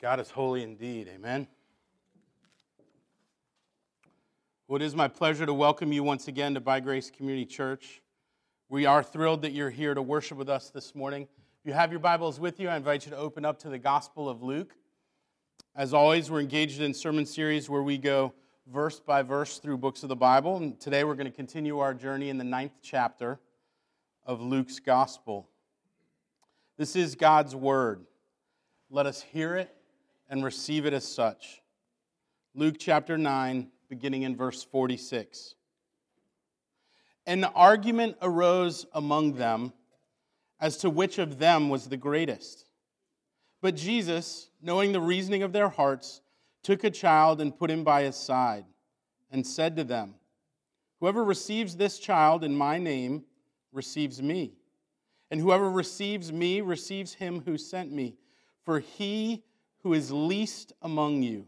God is holy indeed, amen. Well, it is my pleasure to welcome you once again to By Grace Community Church. We are thrilled that you're here to worship with us this morning. If you have your Bibles with you, I invite you to open up to the Gospel of Luke. As always, we're engaged in a sermon series where we go verse by verse through books of the Bible. And today we're going to continue our journey in the 9th chapter of Luke's Gospel. This is God's Word. Let us hear it and receive it as such. Luke chapter 9, beginning in verse 46. An argument arose among them as to which of them was the greatest. But Jesus, knowing the reasoning of their hearts, took a child and put him by his side, and said to them, "Whoever receives this child in my name receives me, and whoever receives me receives him who sent me. For he who is least among you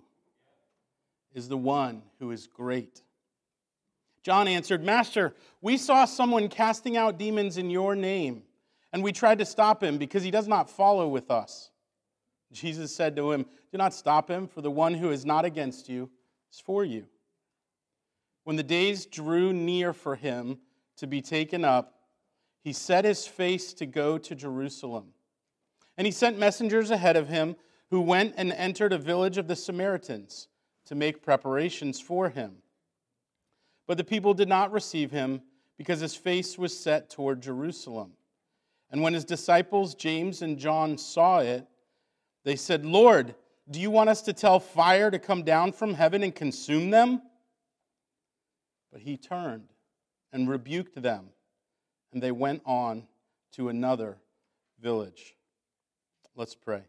is the one who is great." John answered, "Master, we saw someone casting out demons in your name, and we tried to stop him because he does not follow with us." Jesus said to him, "Do not stop him, for the one who is not against you is for you." When the days drew near for him to be taken up, he set his face to go to Jerusalem. And he sent messengers ahead of him, who went and entered a village of the Samaritans to make preparations for him. But the people did not receive him, because his face was set toward Jerusalem. And when his disciples James and John saw it, they said, "Lord, do you want us to tell fire to come down from heaven and consume them?" But he turned and rebuked them, and they went on to another village. Let's pray.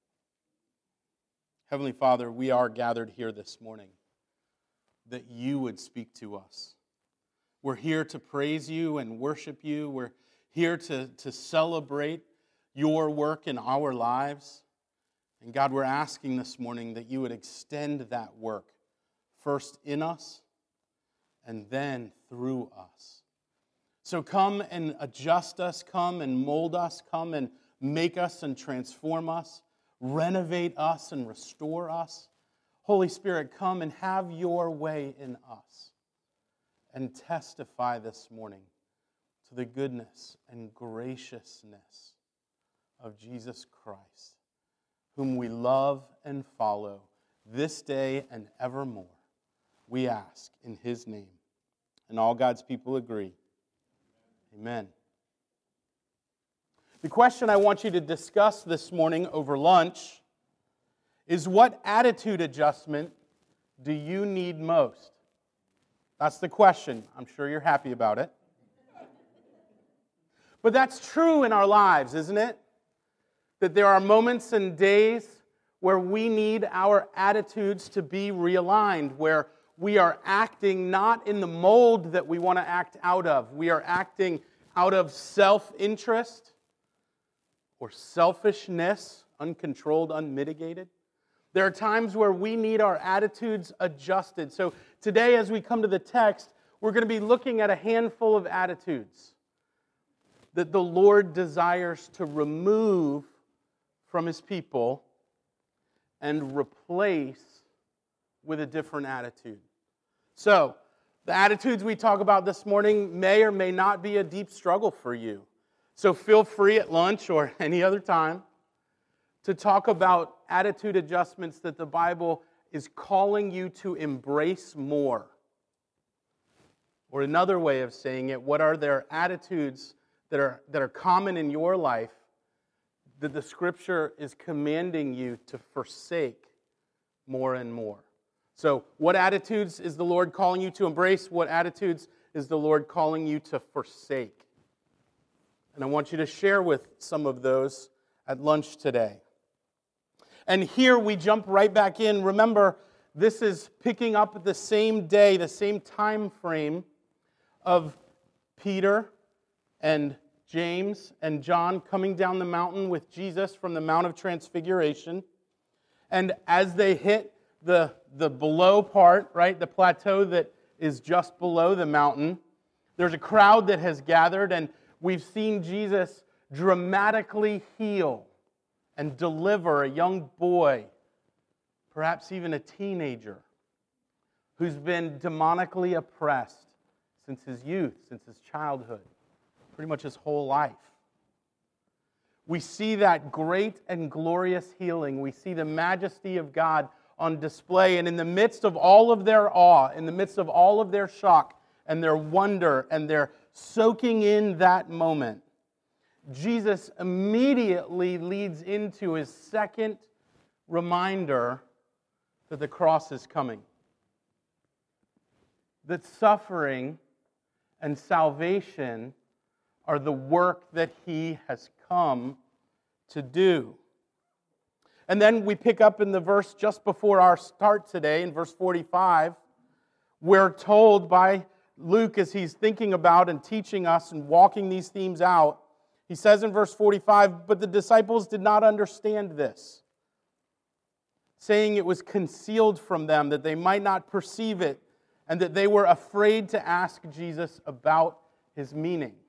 Heavenly Father, we are gathered here this morning that you would speak to us. We're here to praise you and worship you. We're here to celebrate your work in our lives. And God, we're asking this morning that you would extend that work first in us and then through us. So come and adjust us, come and mold us, come and make us and transform us, renovate us and restore us. Holy Spirit, come and have your way in us and testify this morning to the goodness and graciousness of Jesus Christ, whom we love and follow this day and evermore. We ask in his name. And all God's people agree. Amen. The question I want you to discuss this morning over lunch is, what attitude adjustment do you need most? That's the question. I'm sure you're happy about it. But that's true in our lives, isn't it? That there are moments and days where we need our attitudes to be realigned, where we are acting not in the mold that we want to act out of. We are acting out of self-interest or selfishness, uncontrolled, unmitigated. There are times where we need our attitudes adjusted. So today, as we come to the text, we're going to be looking at a handful of attitudes that the Lord desires to remove from his people and replace with a different attitude. So, the attitudes we talk about this morning may or may not be a deep struggle for you. So feel free at lunch or any other time to talk about attitude adjustments that the Bible is calling you to embrace more. Or another way of saying it, what are their attitudes that are common in your life that the Scripture is commanding you to forsake more and more? So, what attitudes is the Lord calling you to embrace? What attitudes is the Lord calling you to forsake? And I want you to share with some of those at lunch today. And here we jump right back in. Remember, this is picking up the same day, the same time frame of Peter and James and John coming down the mountain with Jesus from the Mount of Transfiguration. And as they hit the below part, right, the plateau that is just below the mountain, there's a crowd that has gathered, and we've seen Jesus dramatically heal and deliver a young boy perhaps even a teenager who's been demonically oppressed since his youth, since his childhood, pretty much his whole life. We see that great and glorious healing. We see the majesty of God on display. And in the midst of all of their awe, in the midst of all of their shock and their wonder and their soaking in that moment, Jesus immediately leads into his second reminder that the cross is coming. That suffering and salvation are the work that he has come to do. And then we pick up in the verse just before our start today, in verse 45, we're told by Luke as he's thinking about and teaching us and walking these themes out, he says in verse 45, "But the disciples did not understand this, saying it was concealed from them, that they might not perceive it, and that they were afraid to ask Jesus about his meaning."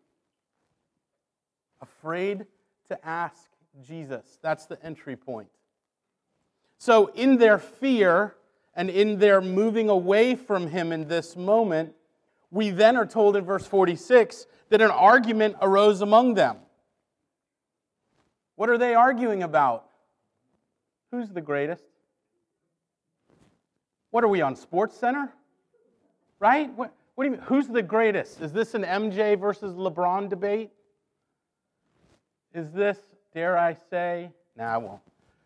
Afraid to ask Jesus. That's the entry point. So in their fear and in their moving away from him in this moment, we then are told in verse 46 that an argument arose among them. What are they arguing about? Who's the greatest? What are we on, Sports Center? Right? What do you mean? Who's the greatest? Is this an MJ versus LeBron debate? Is this, dare I say, I won't.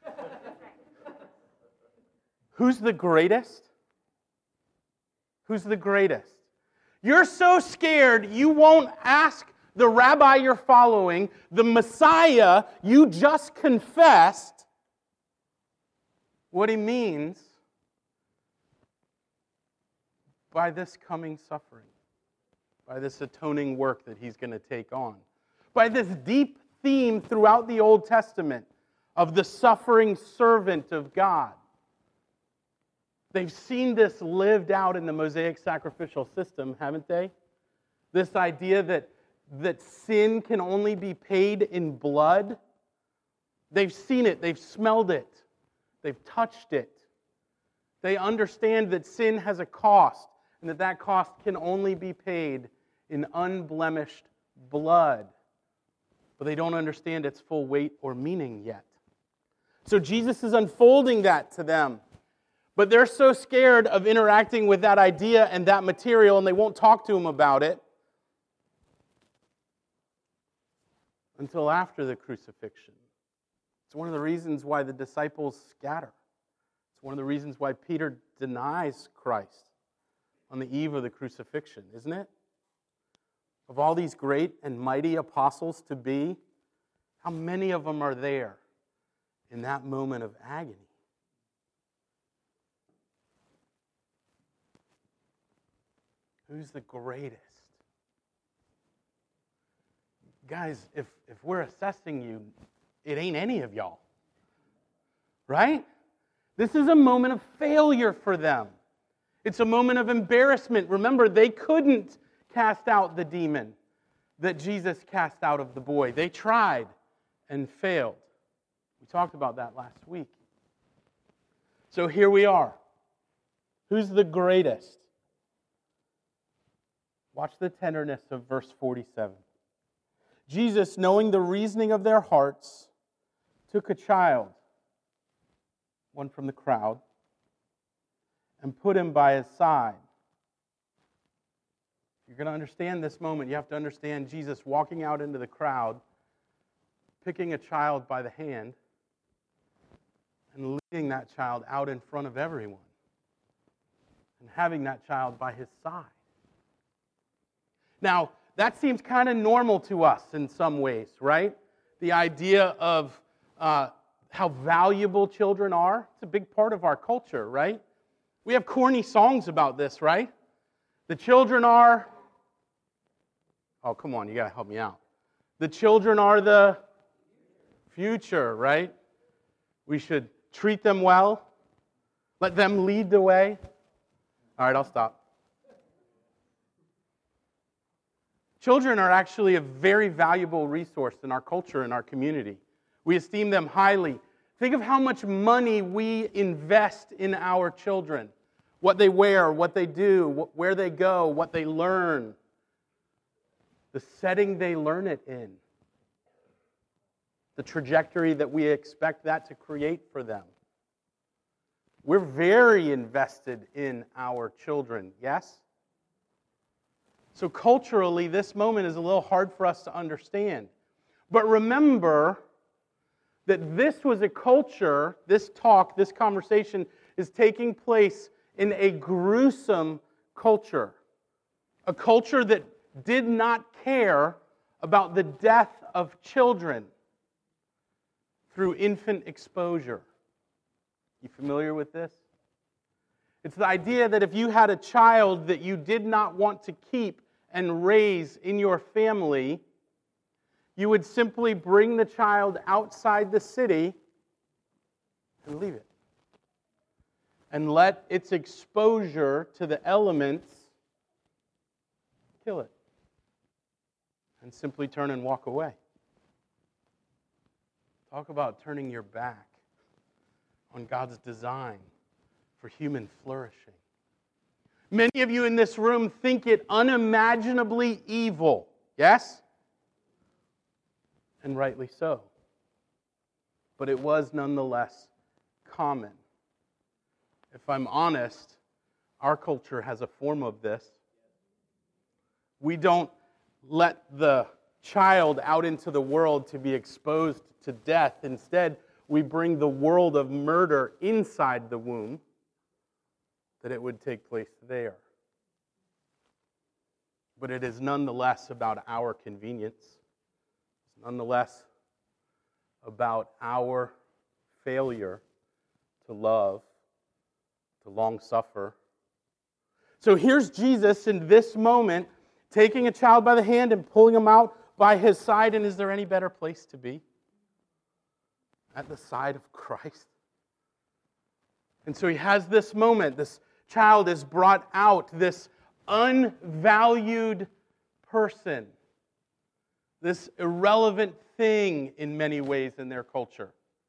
Who's the greatest? Who's the greatest? You're so scared you won't ask the rabbi you're following, the Messiah you just confessed, what he means by this coming suffering, by this atoning work that he's going to take on, by this deep theme throughout the Old Testament of the suffering servant of God. They've seen this lived out in the Mosaic sacrificial system, haven't they? This idea that sin can only be paid in blood. They've seen it, they've smelled it, they've touched it. They understand that sin has a cost, and that cost can only be paid in unblemished blood. But they don't understand its full weight or meaning yet. So Jesus is unfolding that to them. But they're so scared of interacting with that idea and that material, and they won't talk to him about it until after the crucifixion. It's one of the reasons why the disciples scatter. It's one of the reasons why Peter denies Christ on the eve of the crucifixion, isn't it? Of all these great and mighty apostles to be, how many of them are there in that moment of agony? Who's the greatest? Guys, if we're assessing you, it ain't any of y'all. Right? This is a moment of failure for them. It's a moment of embarrassment. Remember, they couldn't cast out the demon that Jesus cast out of the boy. They tried and failed. We talked about that last week. So here we are. Who's the greatest? Watch the tenderness of verse 47. Jesus, knowing the reasoning of their hearts, took a child, one from the crowd, and put him by his side. You're going to understand this moment. You have to understand Jesus walking out into the crowd, picking a child by the hand, and leading that child out in front of everyone, and having that child by his side. Now, that seems kind of normal to us in some ways, right? The idea of how valuable children are. It's a big part of our culture, right? We have corny songs about this, right? The children are... Oh, come on, you got to help me out. The children are the future, right? We should treat them well. Let them lead the way. All right, I'll stop. Children are actually a very valuable resource in our culture and our community. We esteem them highly. Think of how much money we invest in our children. What they wear, what they do, where they go, what they learn. The setting they learn it in. The trajectory that we expect that to create for them. We're very invested in our children, yes? So culturally, this moment is a little hard for us to understand. But remember that this was a culture, this talk, this conversation is taking place in a gruesome culture. A culture that did not care about the death of children through infant exposure. You familiar with this? It's the idea that if you had a child that you did not want to keep and raise in your family, you would simply bring the child outside the city and leave it. And let its exposure to the elements kill it. And simply turn and walk away. Talk about turning your back on God's design for human flourishing. Many of you in this room think it unimaginably evil, yes? And rightly so. But it was nonetheless common. If I'm honest, our culture has a form of this. We don't let the child out into the world to be exposed to death. Instead, we bring the world of murder inside the womb, that it would take place there. But it is nonetheless about our convenience. It's nonetheless about our failure to love, to long suffer. So here's Jesus in this moment, taking a child by the hand and pulling him out by his side. And is there any better place to be? At the side of Christ. And so he has this moment. This child is brought out, this unvalued person, this irrelevant thing in many ways in their culture.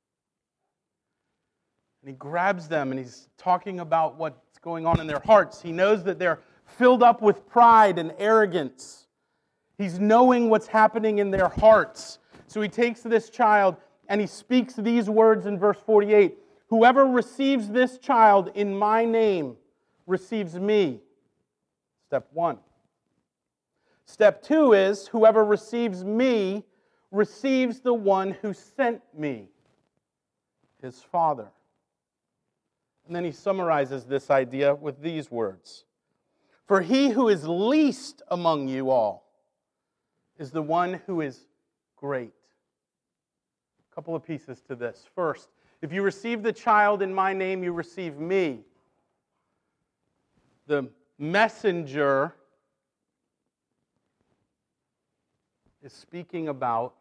And he grabs them and he's talking about what's going on in their hearts. He knows that they're filled up with pride and arrogance. He's knowing what's happening in their hearts. So he takes this child and he speaks these words in verse 48. Whoever receives this child in my name receives me. Step 1. Step 2 is, whoever receives me receives the one who sent me, his Father. And then he summarizes this idea with these words. For he who is least among you all is the one who is great. A couple of pieces to this. First, if you receive the child in my name, you receive me. The messenger is speaking about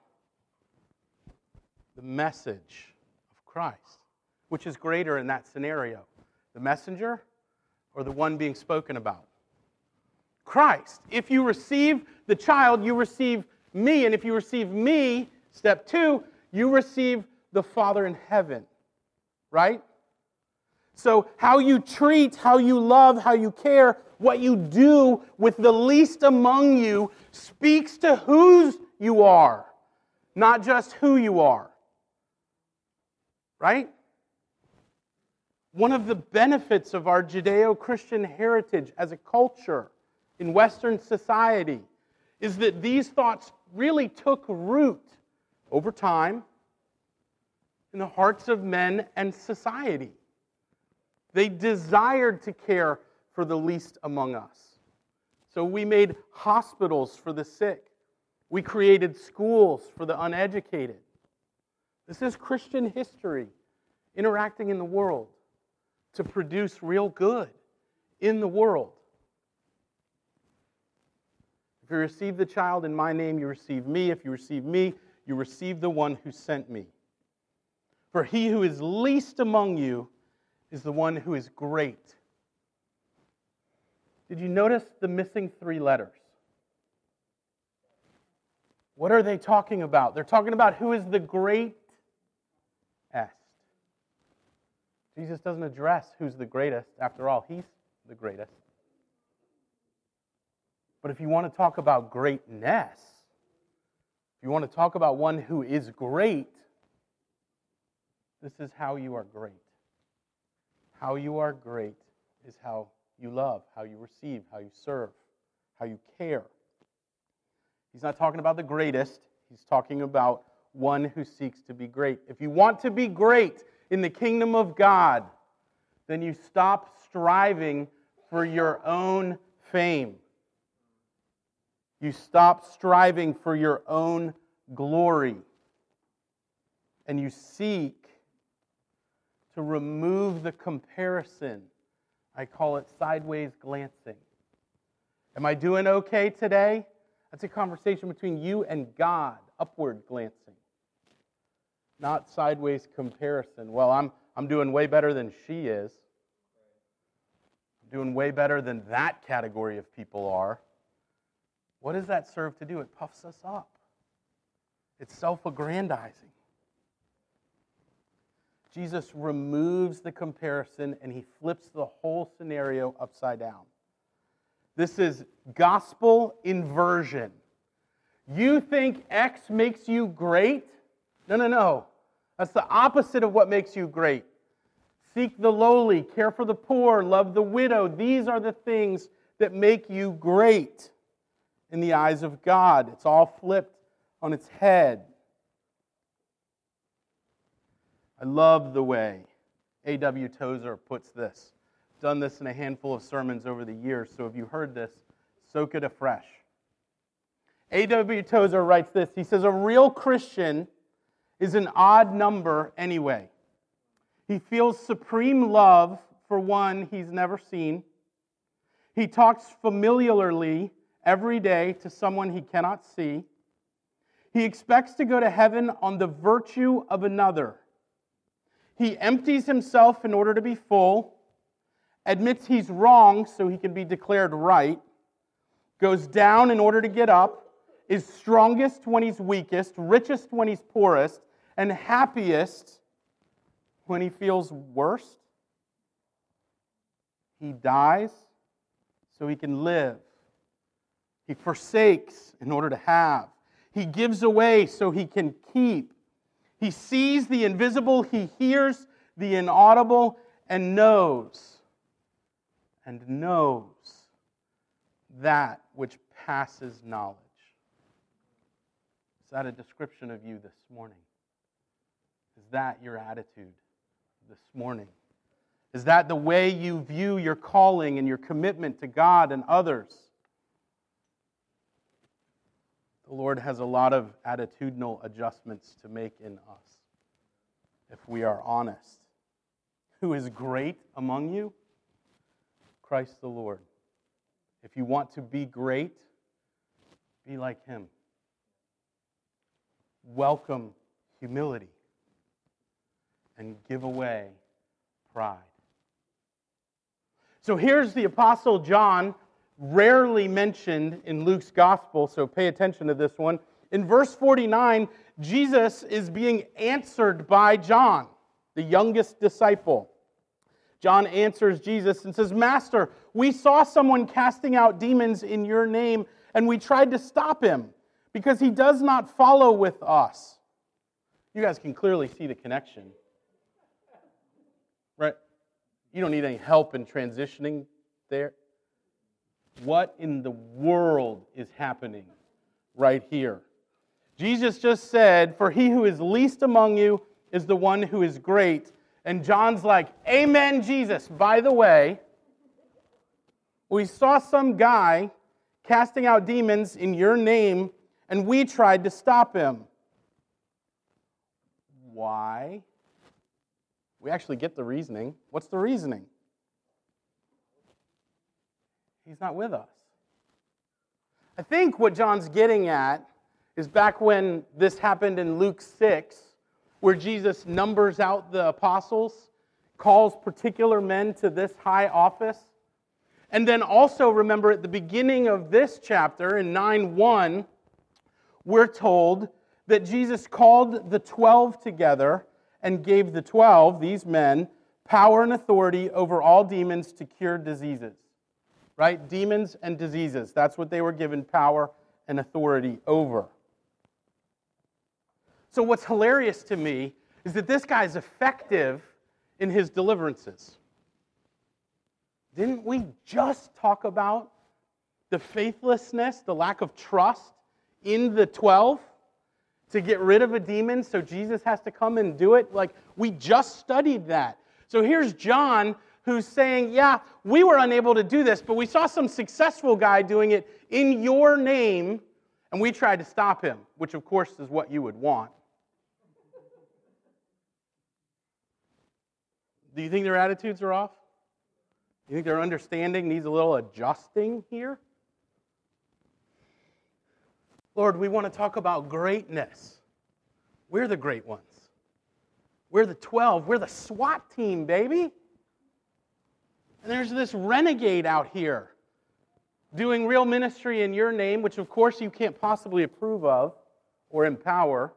the message of Christ. Which is greater in that scenario? The messenger or the one being spoken about? Christ. If you receive the child, you receive me. And if you receive me, step 2, you receive the Father in heaven. Right? So how you treat, how you love, how you care, what you do with the least among you speaks to whose you are, not just who you are. Right? One of the benefits of our Judeo-Christian heritage as a culture in Western society is that these thoughts really took root over time in the hearts of men and society. They desired to care for the least among us. So we made hospitals for the sick. We created schools for the uneducated. This is Christian history interacting in the world to produce real good in the world. If you receive the child in my name, you receive me. If you receive me, you receive the one who sent me. For he who is least among you is the one who is great. Did you notice the missing 3 letters? What are they talking about? They're talking about who is the greatest. Jesus doesn't address who's the greatest. After all, he's the greatest. But if you want to talk about greatness, if you want to talk about one who is great, this is how you are great. How you are great is how you love, how you receive, how you serve, how you care. He's not talking about the greatest. He's talking about one who seeks to be great. If you want to be great in the kingdom of God, then you stop striving for your own fame. You stop striving for your own glory. And you seek to remove the comparison. I call it sideways glancing. Am I doing okay today? That's a conversation between you and God, upward glancing. Not sideways comparison. Well, I'm doing way better than she is. I'm doing way better than that category of people are. What does that serve to do? It puffs us up. It's self-aggrandizing. Jesus removes the comparison and he flips the whole scenario upside down. This is gospel inversion. You think X makes you great? No. That's the opposite of what makes you great. Seek the lowly, care for the poor, love the widow. These are the things that make you great in the eyes of God. It's all flipped on its head. I love the way A.W. Tozer puts this. I've done this in a handful of sermons over the years, so if you heard this, soak it afresh. A.W. Tozer writes this. He says, a real Christian is an odd number anyway. He feels supreme love for one he's never seen. He talks familiarly every day to someone he cannot see. He expects to go to heaven on the virtue of another. He empties himself in order to be full, admits he's wrong so he can be declared right, goes down in order to get up, is strongest when he's weakest, richest when he's poorest, and happiest when he feels worst. He dies so he can live. He forsakes in order to have. He gives away so he can keep. He sees the invisible, he hears the inaudible, and knows that which passes knowledge. Is that a description of you this morning? Is that your attitude this morning? Is that the way you view your calling and your commitment to God and others? The Lord has a lot of attitudinal adjustments to make in us, if we are honest. Who is great among you? Christ the Lord. If you want to be great, be like Him. Welcome humility and give away pride. So here's the Apostle John, rarely mentioned in Luke's gospel, so pay attention to this one. In verse 49, Jesus is being answered by John, the youngest disciple. John answers Jesus and says, Master, we saw someone casting out demons in your name, and we tried to stop him because he does not follow with us. You guys can clearly see the connection, right? You don't need any help in transitioning there. What in the world is happening right here? Jesus just said, for he who is least among you is the one who is great. And John's like, amen, Jesus. By the way, we saw some guy casting out demons in your name, and we tried to stop him. Why? We actually get the reasoning. What's the reasoning? He's not with us. I think what John's getting at is back when this happened in Luke 6, where Jesus numbers out the apostles, calls particular men to this high office. And then also remember at the beginning of this chapter, in 9:1, we're told that Jesus called the 12 together and gave the 12, these men, power and authority over all demons to cure diseases. Right? Demons and diseases. That's what they were given power and authority over. So what's hilarious to me is that this guy's effective in his deliverances. Didn't we just talk about the faithlessness, the lack of trust in the 12 to get rid of a demon, so Jesus has to come and do it? Like, we just studied that. So here's John who's saying, yeah, we were unable to do this, but we saw some successful guy doing it in your name, and we tried to stop him, which of course is what you would want. Do you think their attitudes are off? Do you think their understanding needs a little adjusting here? Lord, we want to talk about greatness. We're the great ones. We're the 12. We're the SWAT team, baby. And there's this renegade out here doing real ministry in your name, which of course you can't possibly approve of or empower.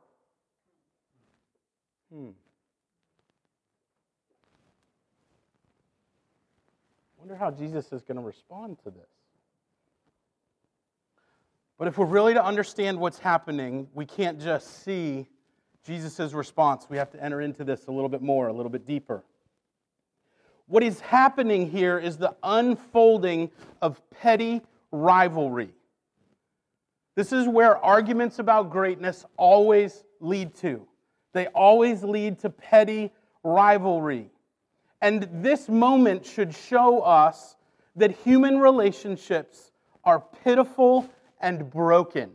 Wonder how Jesus is going to respond to this. But if we're really to understand what's happening, we can't just see Jesus' response. We have to enter into this a little bit more, a little bit deeper. What is happening here is the unfolding of petty rivalry. This is where arguments about greatness always lead to. They always lead to petty rivalry. And this moment should show us that human relationships are pitiful and broken.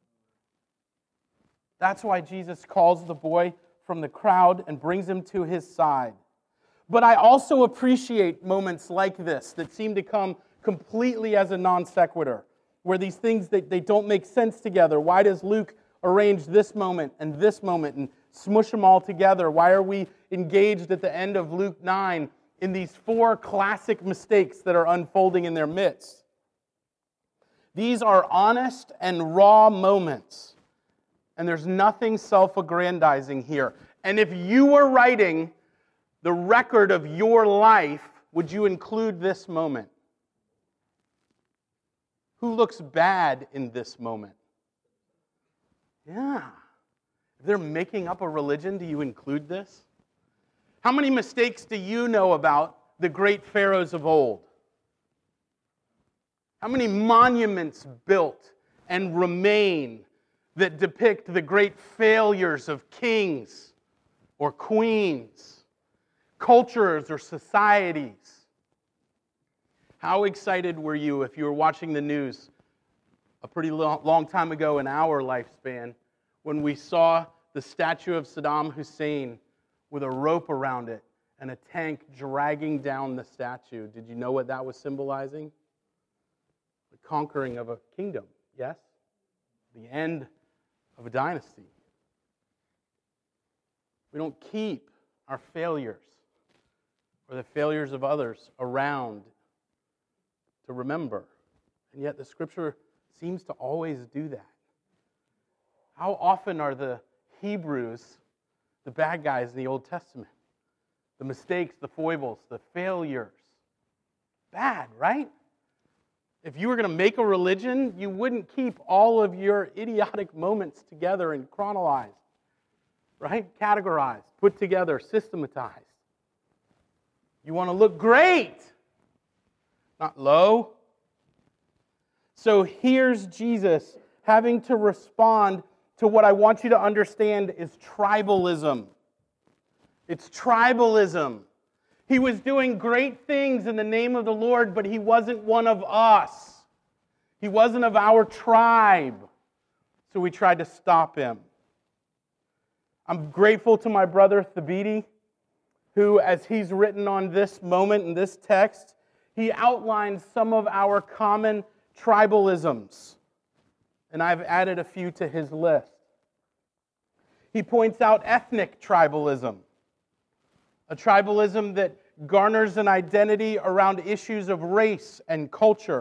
That's why Jesus calls the boy from the crowd and brings him to his side. But I also appreciate moments like this that seem to come completely as a non sequitur, where these things, they don't make sense together. Why does Luke arrange this moment and smush them all together? Why are we engaged at the end of Luke 9 in these 4 classic mistakes that are unfolding in their midst? These are honest and raw moments, and there's nothing self-aggrandizing here. And if you were writing the record of your life, would you include this moment? Who looks bad in this moment? Yeah. If they're making up a religion, do you include this? How many mistakes do you know about the great pharaohs of old? How many monuments built and remain that depict the great failures of kings or queens, cultures or societies? How excited were you if you were watching the news a pretty long time ago in our lifespan when we saw the statue of Saddam Hussein with a rope around it and a tank dragging down the statue? Did you know what that was symbolizing? The conquering of a kingdom, yes? The end of a dynasty. We don't keep our failures or the failures of others around to remember. And yet the Scripture seems to always do that. How often are the Hebrews the bad guys in the Old Testament? The mistakes, the foibles, the failures. Bad, right? If you were going to make a religion, you wouldn't keep all of your idiotic moments together and chronologized, right? Categorized, put together, systematized. You want to look great, not low. So here's Jesus having to respond to what I want you to understand is tribalism. It's tribalism. He was doing great things in the name of the Lord, but he wasn't one of us. He wasn't of our tribe. So we tried to stop him. I'm grateful to my brother Thabiti, who, as he's written on this moment in this text, he outlines some of our common tribalisms. And I've added a few to his list. He points out ethnic tribalism, a tribalism that garners an identity around issues of race and culture.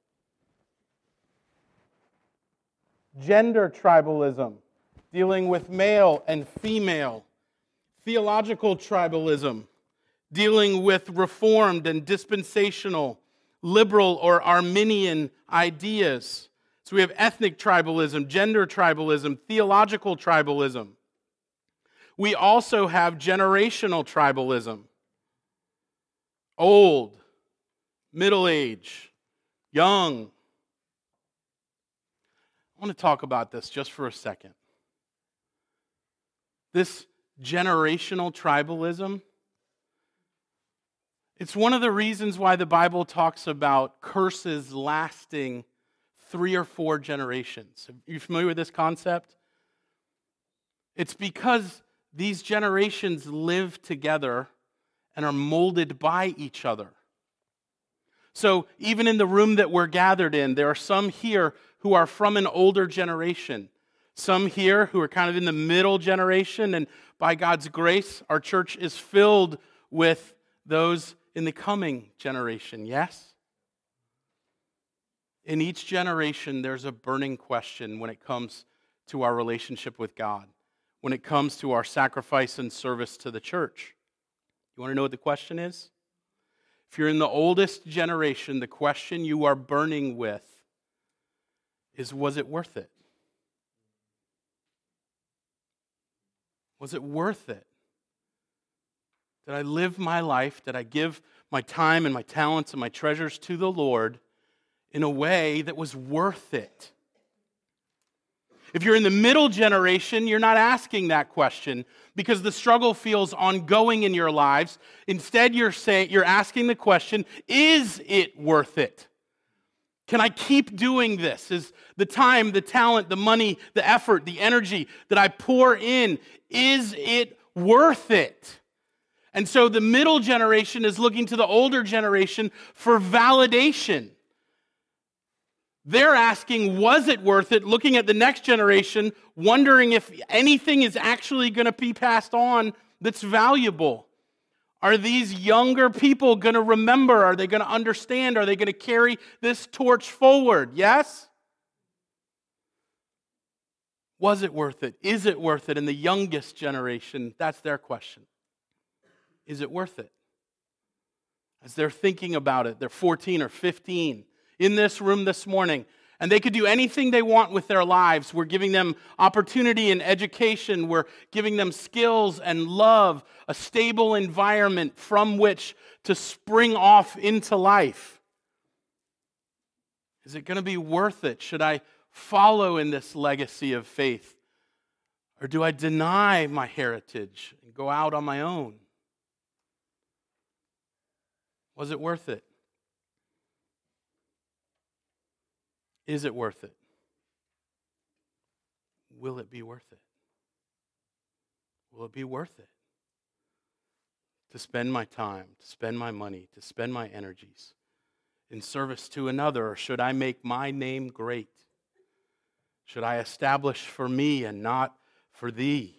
Gender tribalism, dealing with male and female. Theological tribalism, dealing with Reformed and dispensational, liberal or Arminian ideas. So we have ethnic tribalism, gender tribalism, theological tribalism. We also have generational tribalism. Old, middle age, young. I want to talk about this just for a second. This generational tribalism, it's one of the reasons why the Bible talks about curses lasting 3 or 4 generations. Are you familiar with this concept? It's because these generations live together and are molded by each other. So even in the room that we're gathered in, there are some here who are from an older generation. Some here who are kind of in the middle generation, and by God's grace, our church is filled with those in the coming generation, yes? In each generation, there's a burning question when it comes to our relationship with God, when it comes to our sacrifice and service to the church. You want to know what the question is? If you're in the oldest generation, the question you are burning with is, was it worth it? Was it worth it? Did I live my life? Did I give my time and my talents and my treasures to the Lord in a way that was worth it? If you're in the middle generation, you're not asking that question because the struggle feels ongoing in your lives. Instead, you're asking the question, is it worth it? Can I keep doing this? Is the time, the talent, the money, the effort, the energy that I pour in, is it worth it? And so the middle generation is looking to the older generation for validation. They're asking, was it worth it? Looking at the next generation, wondering if anything is actually going to be passed on that's valuable. Are these younger people going to remember? Are they going to understand? Are they going to carry this torch forward? Yes? Was it worth it? Is it worth it? And the youngest generation, that's their question. Is it worth it? As they're thinking about it, they're 14 or 15 in this room this morning, and they could do anything they want with their lives. We're giving them opportunity and education. We're giving them skills and love, a stable environment from which to spring off into life. Is it going to be worth it? Should I follow in this legacy of faith? Or do I deny my heritage and go out on my own? Was it worth it? Is it worth it? Will it be worth it? Will it be worth it to spend my time, to spend my money, to spend my energies in service to another? Or should I make my name great? Should I establish for me and not for thee?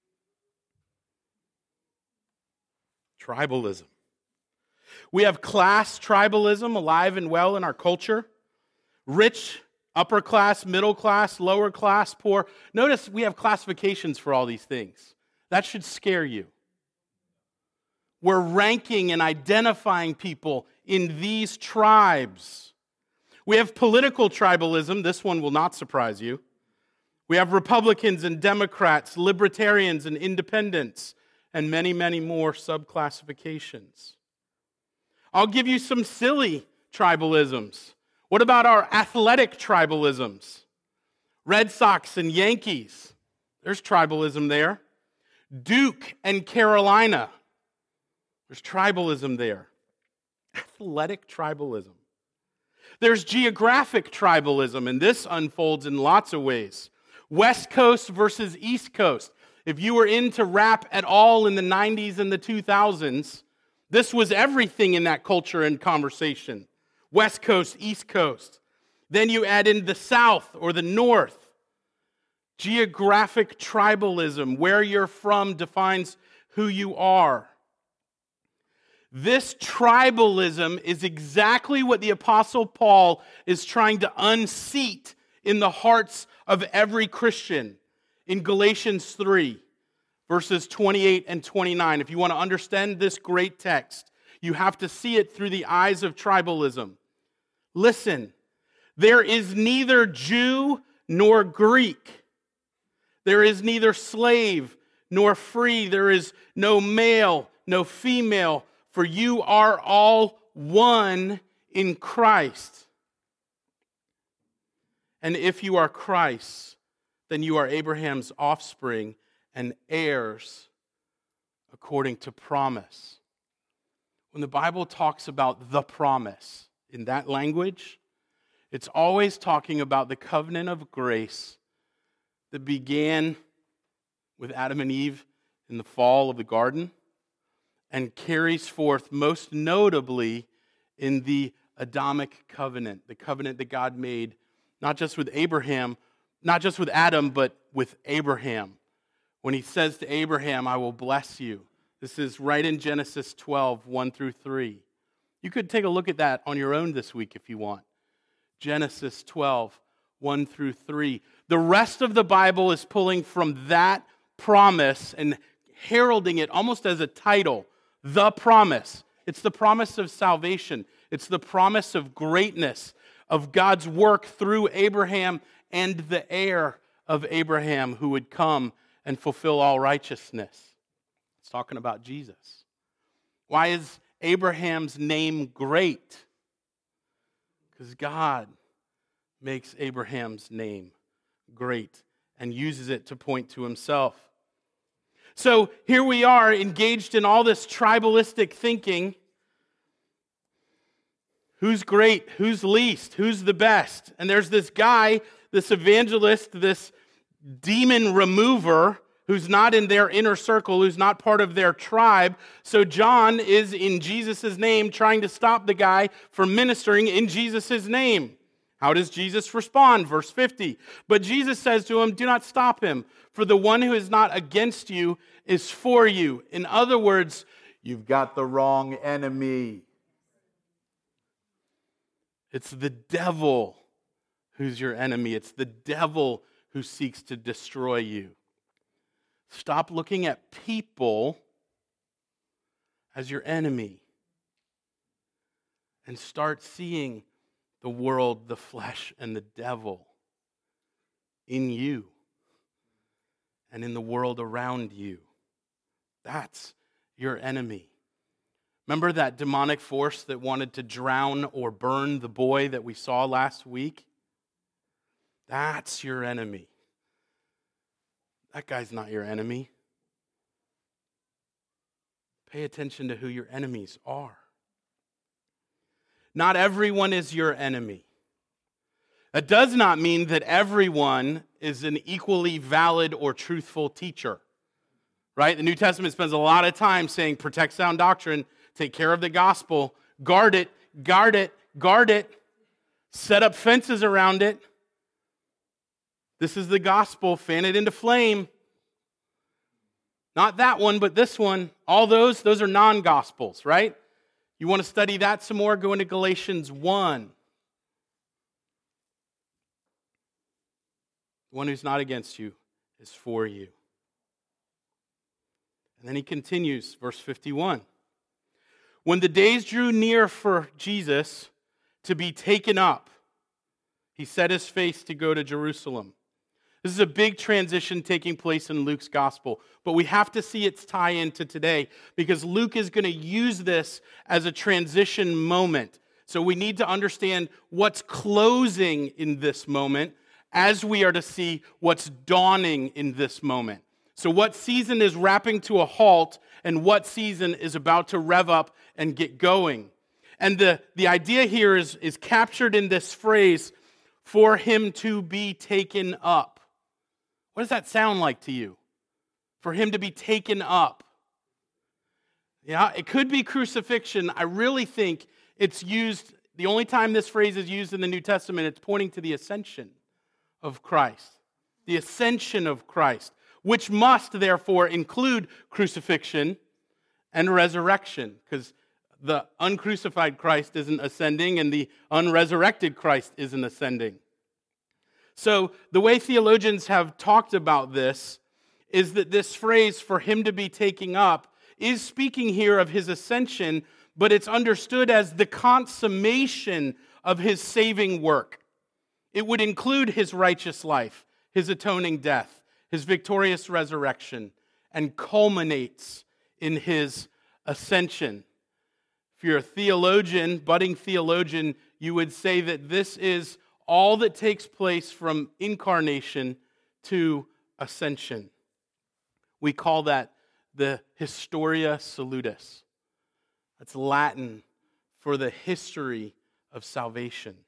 Tribalism. We have class tribalism alive and well in our culture. Rich, upper class, middle class, lower class, poor. Notice we have classifications for all these things. That should scare you. We're ranking and identifying people in these tribes. We have political tribalism. This one will not surprise you. We have Republicans and Democrats, libertarians and independents, and many, many more subclassifications. I'll give you some silly tribalisms. What about our athletic tribalisms? Red Sox and Yankees. There's tribalism there. Duke and Carolina. There's tribalism there. Athletic tribalism. There's geographic tribalism, and this unfolds in lots of ways. West Coast versus East Coast. If you were into rap at all in the 90s and the 2000s, this was everything in that culture and conversation. West Coast, East Coast. Then you add in the South or the North. Geographic tribalism, where you're from defines who you are. This tribalism is exactly what the Apostle Paul is trying to unseat in the hearts of every Christian in Galatians 3. verses 28 and 29. If you want to understand this great text, you have to see it through the eyes of tribalism. Listen, there is neither Jew nor Greek. There is neither slave nor free. There is no male, no female, for you are all one in Christ. And if you are Christ, then you are Abraham's offspring and heirs according to promise. When the Bible talks about the promise in that language, it's always talking about the covenant of grace that began with Adam and Eve in the fall of the garden and carries forth most notably in the Adamic covenant, the covenant that God made not just with Abraham, not just with Adam, but with Abraham. When he says to Abraham, I will bless you. This is right in Genesis 12, 1 through 3. You could take a look at that on your own this week if you want. Genesis 12, 1 through 3. The rest of the Bible is pulling from that promise and heralding it almost as a title, the promise. It's the promise of salvation. It's the promise of greatness, of God's work through Abraham and the heir of Abraham who would come and fulfill all righteousness. It's talking about Jesus. Why is Abraham's name great? Because God makes Abraham's name great and uses it to point to himself. So here we are engaged in all this tribalistic thinking. Who's great? Who's least? Who's the best? And there's this guy, this evangelist, this demon remover who's not in their inner circle, who's not part of their tribe. So John is in Jesus' name trying to stop the guy from ministering in Jesus' name. How does Jesus respond? Verse 50. But Jesus says to him, do not stop him, for the one who is not against you is for you. In other words, you've got the wrong enemy. It's the devil who's your enemy. It's the devil who seeks to destroy you. Stop looking at people as your enemy and start seeing the world, the flesh, and the devil in you and in the world around you. That's your enemy. Remember that demonic force that wanted to drown or burn the boy that we saw last week? That's your enemy. That guy's not your enemy. Pay attention to who your enemies are. Not everyone is your enemy. That does not mean that everyone is an equally valid or truthful teacher. Right? The New Testament spends a lot of time saying, protect sound doctrine, take care of the gospel, guard it, guard it, guard it, set up fences around it. This is the gospel, fan it into flame. Not that one, but this one. All those are non-gospels, right? You want to study that some more? Go into Galatians 1. The one who's not against you is for you. And then he continues, verse 51. When the days drew near for Jesus to be taken up, he set his face to go to Jerusalem. This is a big transition taking place in Luke's gospel, but we have to see its tie into today because Luke is going to use this as a transition moment. So we need to understand what's closing in this moment as we are to see what's dawning in this moment. So what season is wrapping to a halt and what season is about to rev up and get going. And the idea here is captured in this phrase, for him to be taken up. What does that sound like to you? For him to be taken up. Yeah, it could be crucifixion. I really think it's used, the only time this phrase is used in the New Testament, it's pointing to the ascension of Christ. The ascension of Christ, which must therefore include crucifixion and resurrection, because the uncrucified Christ isn't ascending and the unresurrected Christ isn't ascending. So the way theologians have talked about this is that this phrase, for him to be taken up, is speaking here of his ascension, but it's understood as the consummation of his saving work. It would include his righteous life, his atoning death, his victorious resurrection, and culminates in his ascension. If you're a theologian, budding theologian, you would say that this is all that takes place from incarnation to ascension. We call that the Historia Salutis. That's Latin for the history of salvation.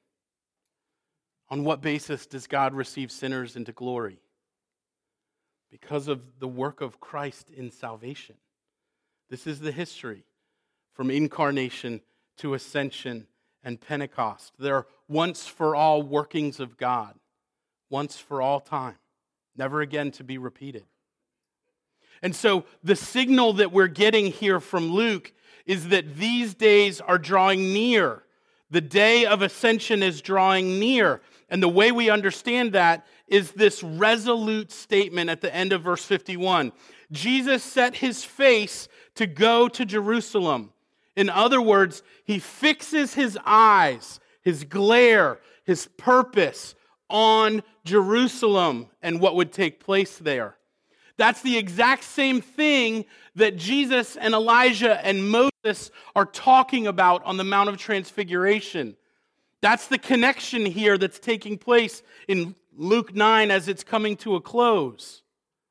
On what basis does God receive sinners into glory? Because of the work of Christ in salvation. This is the history from incarnation to ascension and Pentecost. They're once for all workings of God, once for all time, never again to be repeated. And so the signal that we're getting here from Luke is that these days are drawing near. The day of ascension is drawing near. And the way we understand that is this resolute statement at the end of verse 51. Jesus set his face to go to Jerusalem. In other words, he fixes his eyes, his glare, his purpose on Jerusalem and what would take place there. That's the exact same thing that Jesus and Elijah and Moses are talking about on the Mount of Transfiguration. That's the connection here that's taking place in Luke 9 as it's coming to a close.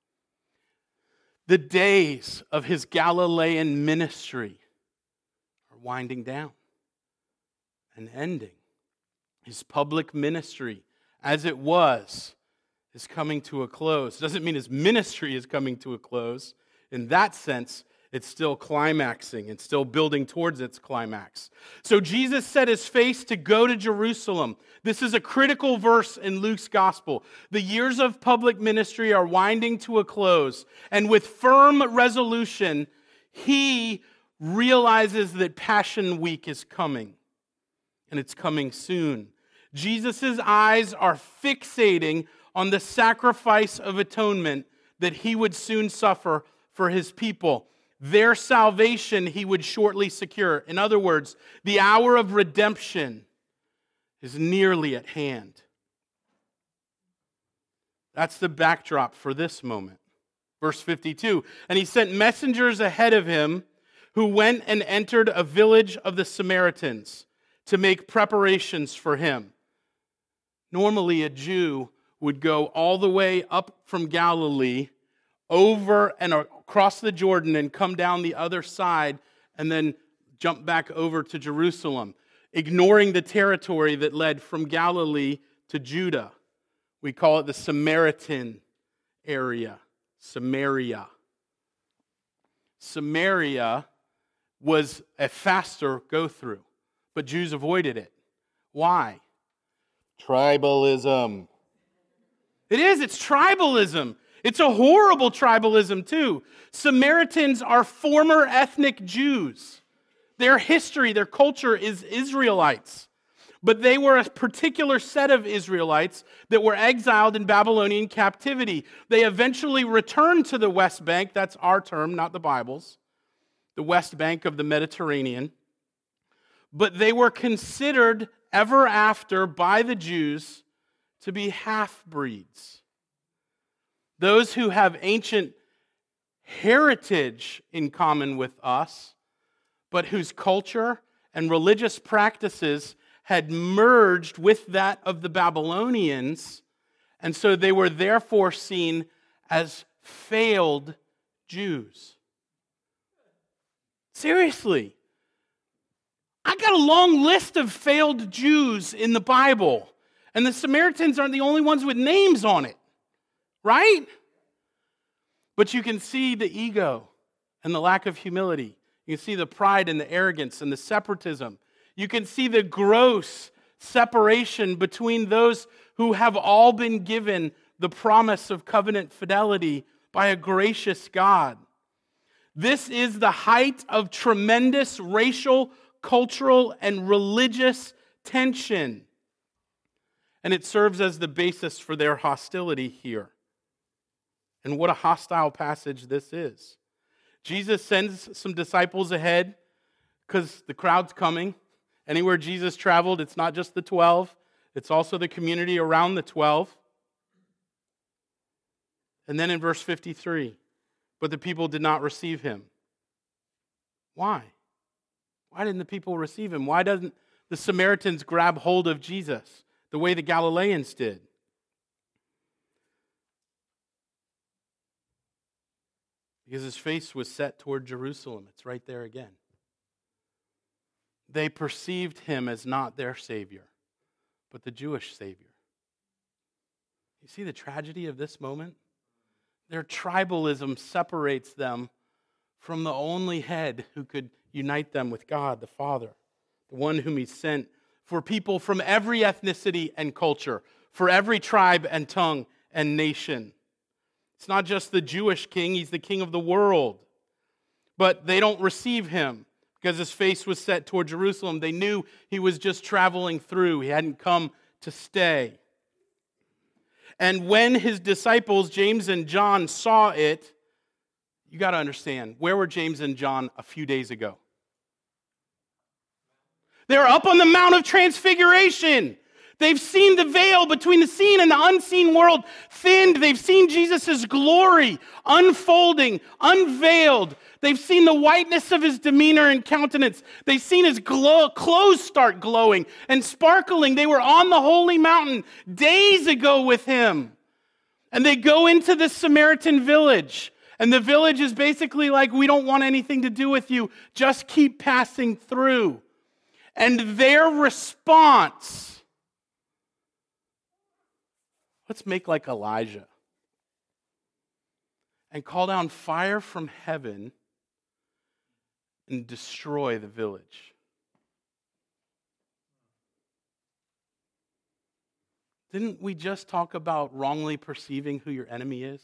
The days of his Galilean ministry are winding down and ending. His public ministry, as it was, is coming to a close. Doesn't mean his ministry is coming to a close. In that sense, it's still climaxing. It's still building towards its climax. So Jesus set his face to go to Jerusalem. This is a critical verse in Luke's gospel. The years of public ministry are winding to a close. And with firm resolution, he realizes that Passion Week is coming. And it's coming soon. Jesus' eyes are fixating on the sacrifice of atonement that he would soon suffer for his people. Their salvation he would shortly secure. In other words, the hour of redemption is nearly at hand. That's the backdrop for this moment. Verse 52, and he sent messengers ahead of him who went and entered a village of the Samaritans to make preparations for him. Normally, a Jew would go all the way up from Galilee, over and across the Jordan, and come down the other side, and then jump back over to Jerusalem, ignoring the territory that led from Galilee to Judah. We call it the Samaritan area, Samaria. Samaria was a faster go-through, but Jews avoided it. Why? Tribalism. It's tribalism. It's a horrible tribalism too. Samaritans are former ethnic Jews. Their history, their culture is Israelites. But they were a particular set of Israelites that were exiled in Babylonian captivity. They eventually returned to the West Bank. That's our term, not the Bible's. The West Bank of the Mediterranean. But they were considered ever after by the Jews to be half-breeds. Those who have ancient heritage in common with us, but whose culture and religious practices had merged with that of the Babylonians, and so they were therefore seen as failed Jews. Seriously. I got a long list of failed Jews in the Bible, and the Samaritans aren't the only ones with names on it, right? But you can see the ego and the lack of humility. You can see the pride and the arrogance and the separatism. You can see the gross separation between those who have all been given the promise of covenant fidelity by a gracious God. This is the height of tremendous racial, cultural, and religious tension. And it serves as the basis for their hostility here. And what a hostile passage this is. Jesus sends some disciples ahead because the crowd's coming. Anywhere Jesus traveled, it's not just the 12, it's also the community around the 12. And then in verse 53, but the people did not receive him. Why? Why didn't the people receive him? Why doesn't the Samaritans grab hold of Jesus the way the Galileans did? Because his face was set toward Jerusalem. It's right there again. They perceived him as not their Savior, but the Jewish Savior. You see the tragedy of this moment? Their tribalism separates them from the only head who could unite them with God, the Father, the one whom he sent for people from every ethnicity and culture, for every tribe and tongue and nation. It's not just the Jewish king, he's the king of the world. But they don't receive him because his face was set toward Jerusalem. They knew he was just traveling through. He hadn't come to stay. And when his disciples, James and John, saw it, you got to understand, where were James and John a few days ago? They were up on the Mount of Transfiguration. They've seen the veil between the seen and the unseen world thinned. They've seen Jesus' glory unfolding, unveiled. They've seen the whiteness of his demeanor and countenance. They've seen his clothes start glowing and sparkling. They were on the holy mountain days ago with him. And they go into this Samaritan village. And the village is basically like, we don't want anything to do with you. Just keep passing through. And their response, let's make like Elijah and call down fire from heaven and destroy the village. Didn't we just talk about wrongly perceiving who your enemy is?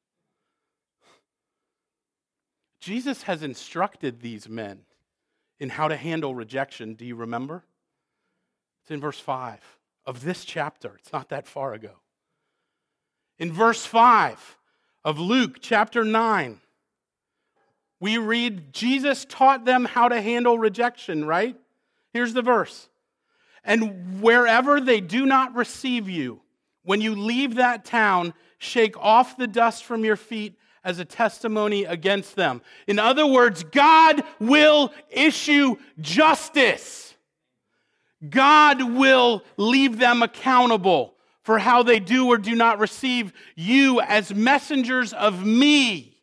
Jesus has instructed these men in how to handle rejection. Do you remember? It's in verse 5 of this chapter. It's not that far ago. In verse 5 of Luke chapter 9, we read Jesus taught them how to handle rejection, right? Here's the verse. And wherever they do not receive you, when you leave that town, shake off the dust from your feet as a testimony against them. In other words, God will issue justice. God will leave them accountable for how they do or do not receive you as messengers of me.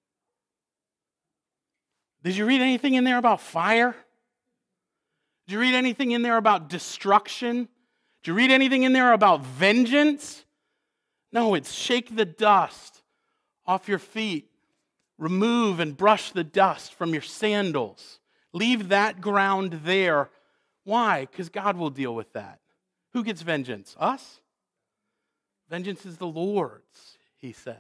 Did you read anything in there about fire? Did you read anything in there about destruction? Did you read anything in there about vengeance? No, it's shake the dust off your feet. Remove and brush the dust from your sandals. Leave that ground there. Why? Because God will deal with that. Who gets vengeance? Us? Vengeance is the Lord's, he says.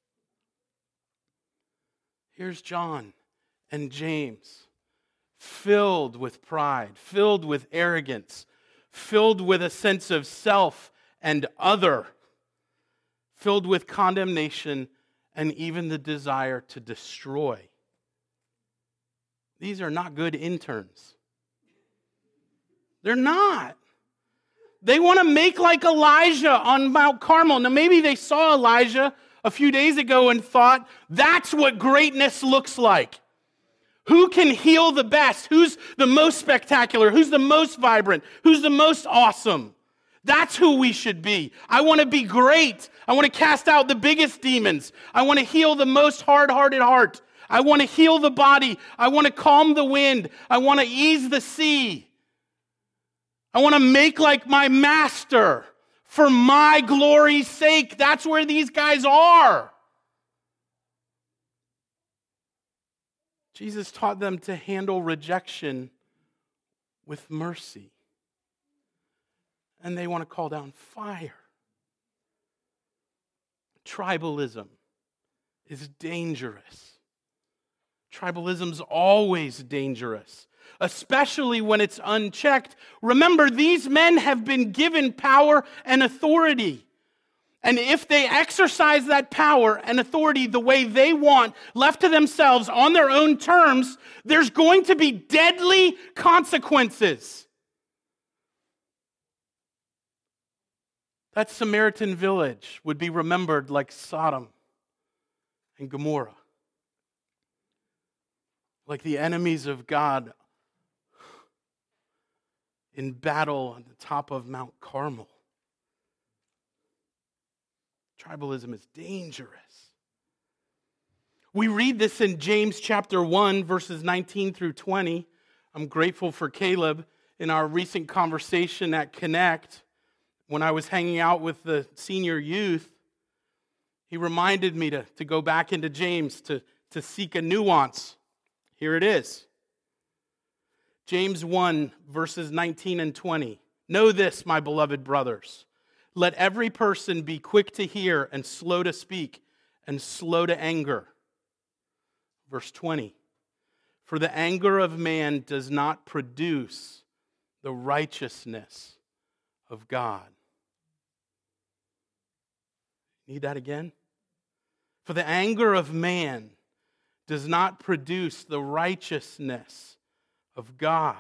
Here's John and James, filled with pride, filled with arrogance, filled with a sense of self and other, filled with condemnation and even the desire to destroy. These are not good interns. They're not. They want to make like Elijah on Mount Carmel. Now, maybe they saw Elijah a few days ago and thought, that's what greatness looks like. Who can heal the best? Who's the most spectacular? Who's the most vibrant? Who's the most awesome? That's who we should be. I want to be great. I want to cast out the biggest demons. I want to heal the most hard-hearted heart. I want to heal the body. I want to calm the wind. I want to ease the sea. I want to make like my master for my glory's sake. That's where these guys are. Jesus taught them to handle rejection with mercy. And they want to call down fire. Tribalism is dangerous. Tribalism's always dangerous, especially when it's unchecked. Remember, these men have been given power and authority. And if they exercise that power and authority the way they want, left to themselves on their own terms, there's going to be deadly consequences. That Samaritan village would be remembered like Sodom and Gomorrah, like the enemies of God in battle on the top of Mount Carmel. Tribalism is dangerous. We read this in James chapter 1, verses 19 through 20. I'm grateful for Caleb in our recent conversation at Connect. When I was hanging out with the senior youth, he reminded me to go back into James to seek a nuance. Here it is. James 1, verses 19 and 20. Know this, my beloved brothers. Let every person be quick to hear and slow to speak and slow to anger. Verse 20. For the anger of man does not produce the righteousness of God. Need that again? For the anger of man does not produce the righteousness of God.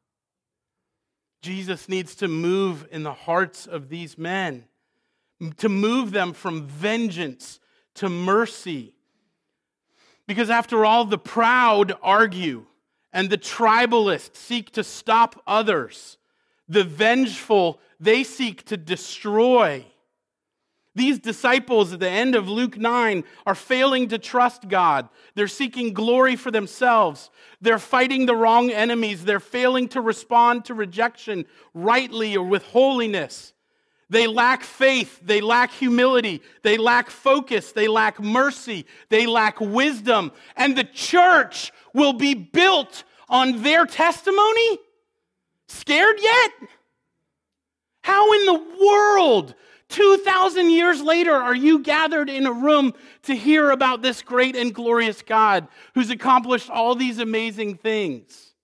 Jesus needs to move in the hearts of these men, to move them from vengeance to mercy. Because after all, the proud argue, and the tribalists seek to stop others. The vengeful, they seek to destroy. These disciples at the end of Luke 9 are failing to trust God. They're seeking glory for themselves. They're fighting the wrong enemies. They're failing to respond to rejection rightly or with holiness. They lack faith. They lack humility. They lack focus. They lack mercy. They lack wisdom. And the church will be built on their testimony? Scared yet? How in the world 2,000 years later, are you gathered in a room to hear about this great and glorious God who's accomplished all these amazing things?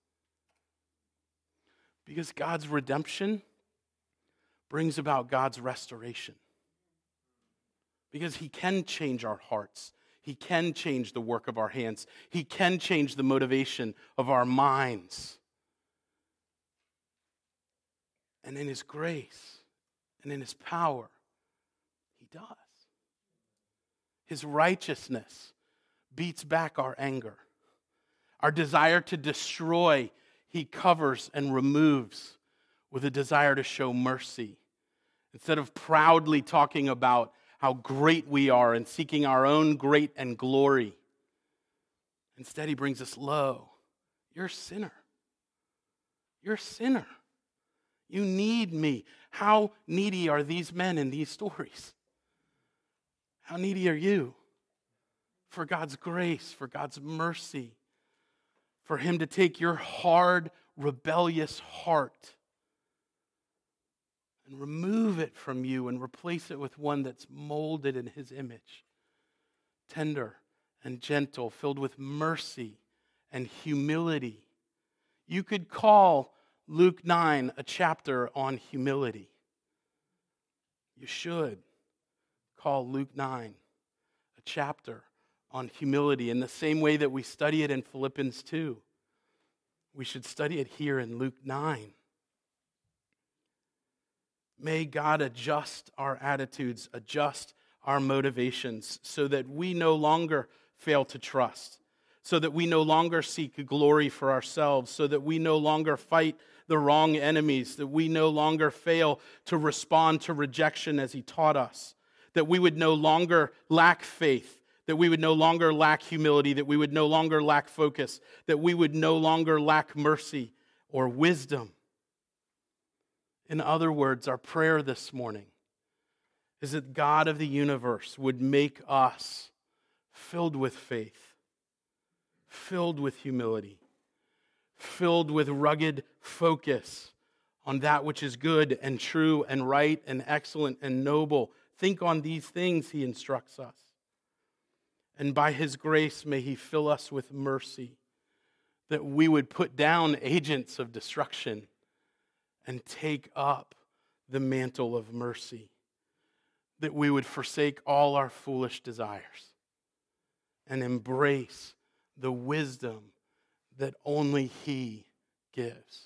Because God's redemption brings about God's restoration. Because He can change our hearts. He can change the work of our hands. He can change the motivation of our minds. And in His grace and in His power, He does. His righteousness beats back our anger. Our desire to destroy, He covers and removes with a desire to show mercy. Instead of proudly talking about how great we are and seeking our own great and glory, instead He brings us low. You're a sinner. You're a sinner. You need me. How needy are these men in these stories? How needy are you for God's grace, for God's mercy, for Him to take your hard, rebellious heart and remove it from you and replace it with one that's molded in His image, tender and gentle, filled with mercy and humility. You could call Luke 9 a chapter on humility. You should call Luke 9 a chapter on humility in the same way that we study it in Philippians 2. We should study it here in Luke 9. May God adjust our attitudes, adjust our motivations so that we no longer fail to trust, so that we no longer seek glory for ourselves, so that we no longer fight the wrong enemies, that we no longer fail to respond to rejection as He taught us, that we would no longer lack faith, that we would no longer lack humility, that we would no longer lack focus, that we would no longer lack mercy or wisdom. In other words, our prayer this morning is that God of the universe would make us filled with faith, filled with humility, filled with rugged focus on that which is good and true and right and excellent and noble. Think on these things, He instructs us. And by His grace, may He fill us with mercy, that we would put down agents of destruction and take up the mantle of mercy, that we would forsake all our foolish desires and embrace the wisdom that only He gives.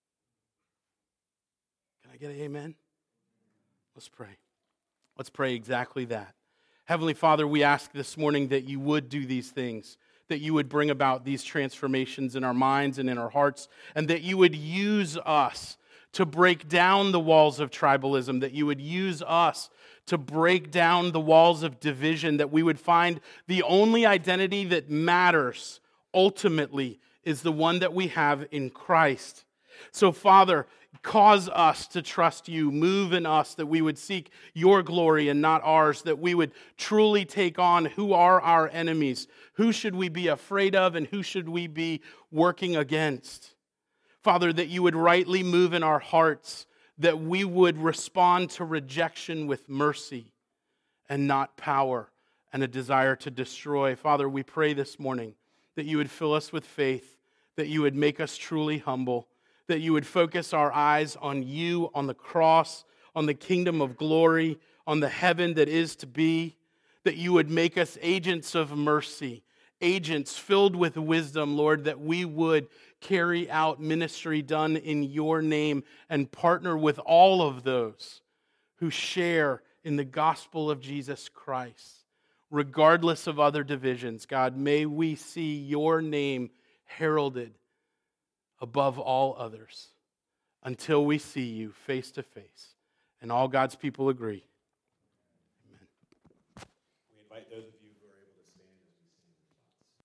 Can I get an amen? Let's pray. Let's pray exactly that. Heavenly Father, we ask this morning that you would do these things, that you would bring about these transformations in our minds and in our hearts, and that you would use us to break down the walls of tribalism, that you would use us to break down the walls of division, that we would find the only identity that matters ultimately is the one that we have in Christ. So, Father, cause us to trust you. Move in us that we would seek your glory and not ours, that we would truly take on who are our enemies, who should we be afraid of, and who should we be working against. Father, that you would rightly move in our hearts, that we would respond to rejection with mercy and not power and a desire to destroy. Father, we pray this morning that you would fill us with faith, that you would make us truly humble, that you would focus our eyes on you, on the cross, on the kingdom of glory, on the heaven that is to be, that you would make us agents of mercy, agents filled with wisdom, Lord, that we would carry out ministry done in your name and partner with all of those who share in the gospel of Jesus Christ. Regardless of other divisions, God, may we see your name heralded above all others until we see you face to face. And all God's people agree.